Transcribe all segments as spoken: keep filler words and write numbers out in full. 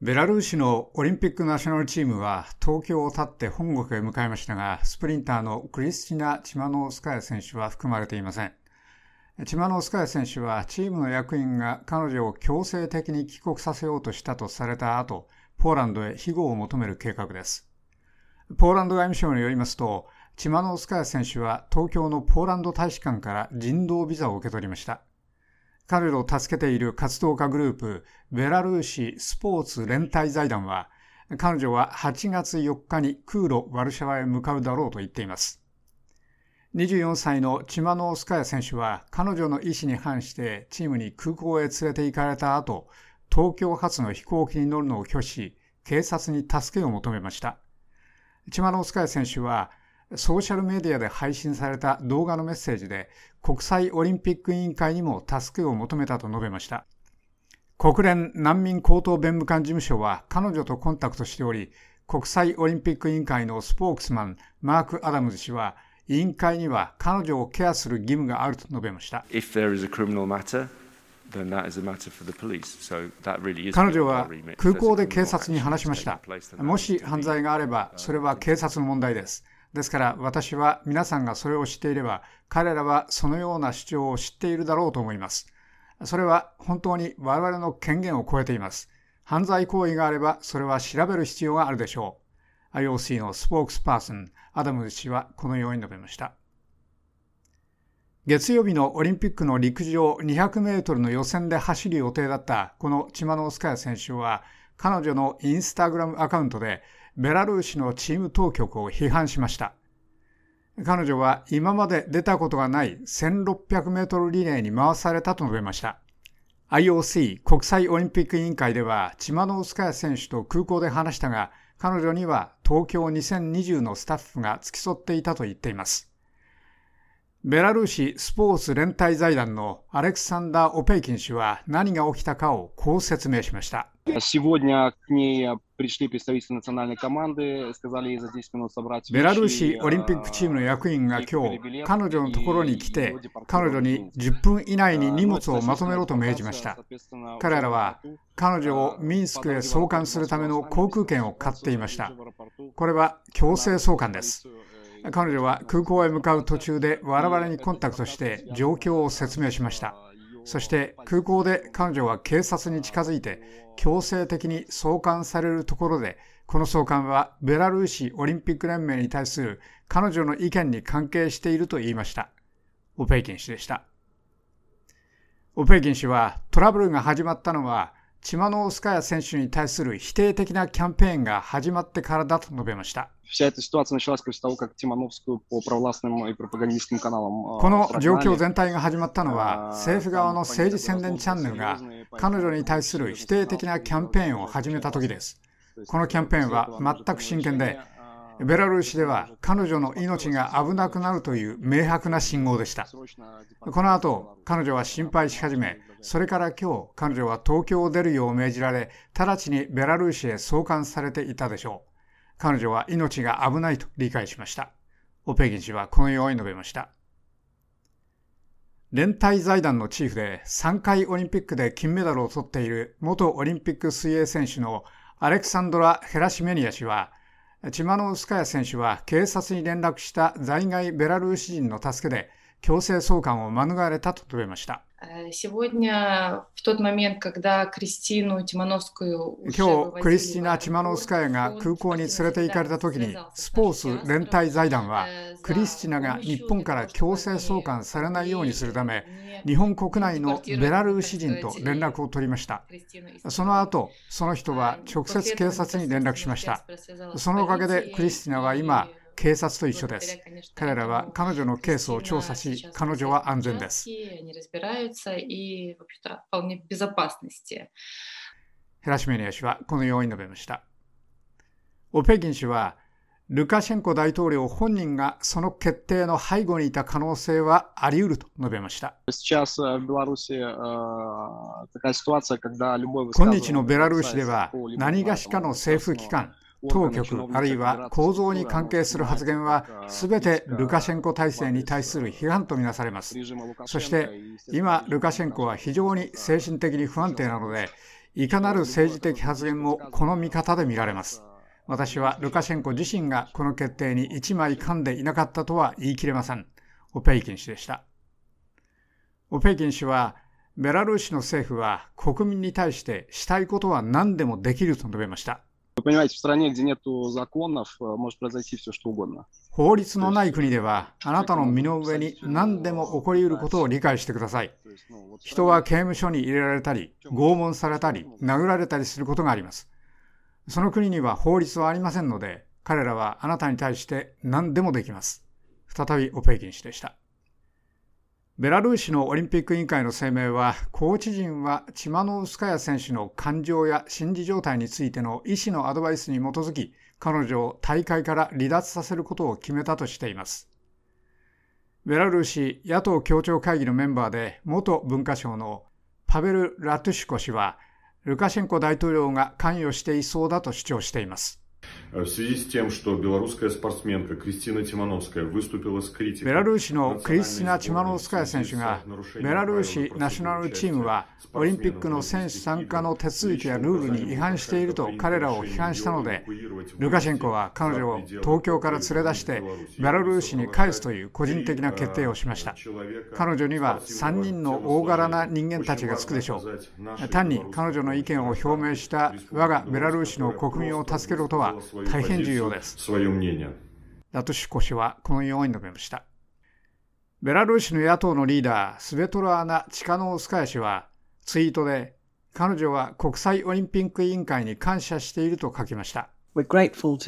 ベラルーシのオリンピックナショナルチームは東京を発って本国へ向かいましたが、スプリンターのクリスチナ・チマノウスカヤ選手は含まれていません。チマノウスカヤ選手はチームの役員が彼女を強制的に帰国させようとしたとされた後、ポーランドへ庇護を求める計画です。ポーランド外務省によりますと、チマノウスカヤ選手は東京のポーランド大使館から人道ビザを受け取りました。彼女を助けている活動家グループ、ベラルーシスポーツ連帯財団は、彼女ははちがつよっかに空路ワルシャワへ向かうだろうと言っています。にじゅうよんさいのチマノウスカヤ選手は、彼女の意思に反してチームに空港へ連れて行かれた後、東京発の飛行機に乗るのを拒否し、警察に助けを求めました。チマノウスカヤ選手は、ソーシャルメディアで配信された動画のメッセージで、国際オリンピック委員会にも助けを求めたと述べました。国連難民高等弁務官事務所は彼女とコンタクトしており、国際オリンピック委員会のスポークスマン、マーク・アダムズ氏は、委員会には彼女をケアする義務があると述べました。彼女は空港で警察に話しました。もし犯罪があれば、それは警察の問題です。ですから私は皆さんがそれを知っていれば、彼らはそのような主張を知っているだろうと思います。それは本当に我々の権限を超えています。犯罪行為があれば、それは調べる必要があるでしょう。アイオーシー のスポークスパーソン、アダムズ氏はこのように述べました。月曜日のオリンピックの陸上にひゃくメートルの予選で走る予定だったこのチマノウスカヤ選手は、彼女のインスタグラムアカウントでベラルーシのチーム当局を批判しました。彼女は今まで出たことがないせんろっぴゃくメートルリレーに回されたと述べました。アイオーシー 国際オリンピック委員会ではチマノウスカヤ選手と空港で話したが、彼女には東京にせんにじゅうのスタッフが付き添っていたと言っています。ベラルーシスポーツ連帯財団のアレクサンダー・オペイキン氏は何が起きたかをこう説明しました。ベラルーシオリンピックチームの役員が今日、彼女のところに来て、彼女にじゅっぷん以内に荷物をまとめろと命じました。彼らは彼女をミンスクへ送還するための航空券を買っていました。これは強制送還です。彼女は空港へ向かう途中で我々にコンタクトして状況を説明しました。そして空港で彼女は警察に近づいて強制的に送還されるところで、この送還はベラルーシオリンピック連盟に対する彼女の意見に関係していると言いました。オペイキン氏でした。オペイキン氏はトラブルが始まったのはチマノウスカヤ選手に対する否定的なキャンペーンが始まってからだと述べました。この状況全体が始まったのは、政府側の政治宣伝チャンネルが彼女に対する否定的なキャンペーンを始めた時です。このキャンペーンは全く真剣で、ベラルーシでは彼女の命が危なくなるという明白な信号でした。この後、彼女は心配し始め、それから今日、彼女は東京を出るよう命じられ、直ちにベラルーシへ送還されていたでしょう。彼女は命が危ないと理解しました。オペギン氏はこのように述べました。連帯財団のチーフでさんかいオリンピックで金メダルを取っている元オリンピック水泳選手のアレクサンドラ・ヘラシメニア氏は、チマノウスカヤ選手は警察に連絡した在外ベラルーシ人の助けで強制送還を免れたと述べました。今日、クリスティナ・チマノウスカヤが空港に連れて行かれた時に、スポーツ連帯財団はクリスティナが日本から強制送還されないようにするため、日本国内のベラルーシ人と連絡を取りました。その後、その人は直接警察に連絡しました。そのおかげでクリスティナは今、警察と一緒です。彼らは彼女のケースを調査し、彼女は安全です。ヘラシメニア氏はこのように述べました。オペギン氏は、ルカシェンコ大統領本人がその決定の背後にいた可能性はあり得ると述べました。今日のベラルーシでは何がしかの政府機関、当局あるいは構造に関係する発言はすべてルカシェンコ体制に対する批判とみなされます。そして今ルカシェンコは非常に精神的に不安定なので、 いかなる政治的発言もこの見方で見られます。私はルカシェンコ自身がこの決定に一枚噛んでいなかったとは言い切れません。オペイキン氏でした。オペイキン氏は、ベラルーシの政府は国民に対してしたいことは何でもできると述べました。法律のない国では、あなたの身の上に何でも起こり得ることを理解してください。人は刑務所に入れられたり、拷問されたり、殴られたりすることがあります。その国には法律はありませんので、彼らはあなたに対して何でもできます。再びオペイキン氏でした。ベラルーシのオリンピック委員会の声明は、コーチ陣はチマノウスカヤ選手の感情や心理状態についての医師のアドバイスに基づき、彼女を大会から離脱させることを決めたとしています。ベラルーシ野党協調会議のメンバーで元文化省のパベル・ラトゥシコ氏は、ルカシェンコ大統領が関与していそうだと主張しています。ベラルーシのクリスティナ・チマノウスカヤ選手が、ベラルーシナショナルチームはオリンピックの選手参加の手続きやルールに違反していると彼らを批判したので、ルカシェンコは彼女を東京から連れ出してベラルーシに返すという個人的な決定をしました。彼女にはさんにんの大柄な人間たちがつくでしょう。単に彼女の意見を表明した我がベラルーシの国民を助けることは大変重要です。ラトゥシコ氏はこのように述べました。ベラルーシの野党のリーダー、スベトラーナ・チカノウスカヤ氏はツイートで、彼女は国際オリンピック委員会に感謝していると書きました。ベラル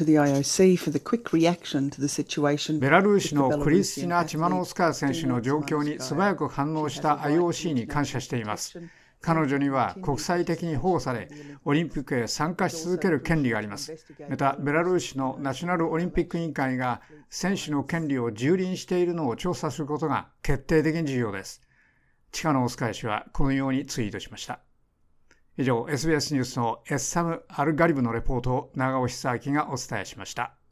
ーシのクリスティナ・チマノウスカヤ選手の状況に素早く反応した アイオーシー に感謝しています。彼女には国際的に保護され、オリンピックへ参加し続ける権利があります。また、ベラルーシのナショナルオリンピック委員会が選手の権利を蹂躙しているのを調査することが決定的に重要です。チカノウスカヤ氏はこのようにツイートしました。以上、エスビーエス ニュースのエッサム・アルガリブのレポートを長尾久明がお伝えしました。